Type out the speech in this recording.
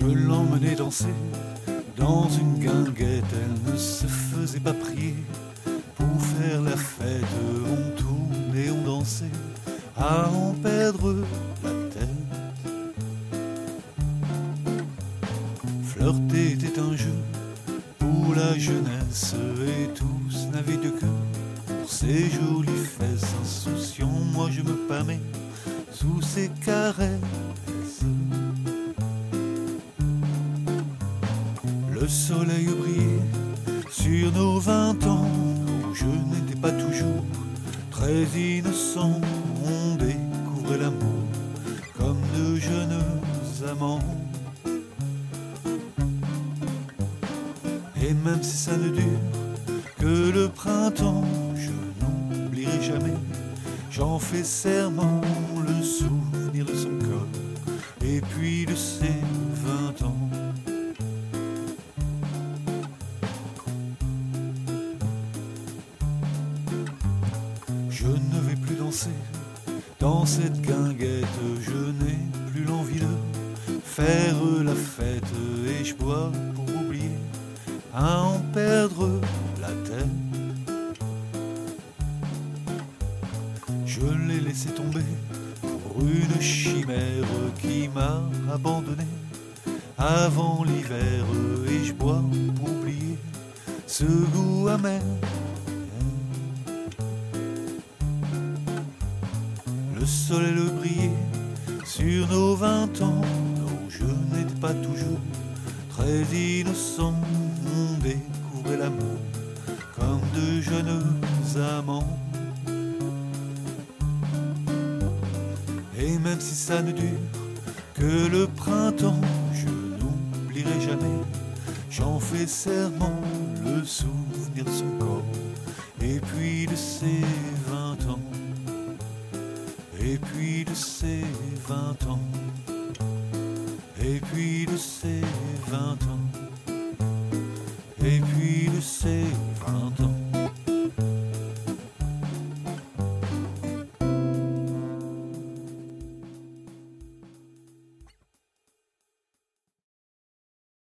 Je l'emmenais danser dans une guinguette, elle ne se faisait pas prier. Pour faire la fête, on tournait, on dansait, à en perdre la tête. Flirter était un jeu pour la jeunesse, et tous n'avaient de queue pour ces jolies fesses. Insouciant, moi je me pâmais sous ses caresses. Le soleil brillait sur nos 20 ans, nos jeux n'étaient pas toujours très innocents. On découvrait l'amour comme de jeunes amants. Et même si ça ne dure que le printemps, je n'oublierai jamais, j'en fais serment, le souvenir de son corps et puis de ses 20 ans. Je ne vais plus danser dans cette guinguette, je n'ai plus l'envie de faire la fête, et je bois pour oublier, à en perdre la tête. Je l'ai laissé tomber pour une chimère qui m'a abandonné avant l'hiver, et je bois pour oublier ce goût amer. Le soleil brillait sur nos 20 ans, nos jeux n'étaient pas toujours très innocents. On découvrait l'amour comme de jeunes amants. Et même si ça ne dure que le printemps, je n'oublierai jamais, j'en fais serment, le souvenir de son corps et puis de ses 20 ans. Et puis de ses 20 ans, et puis de ses 20 ans, et puis de ses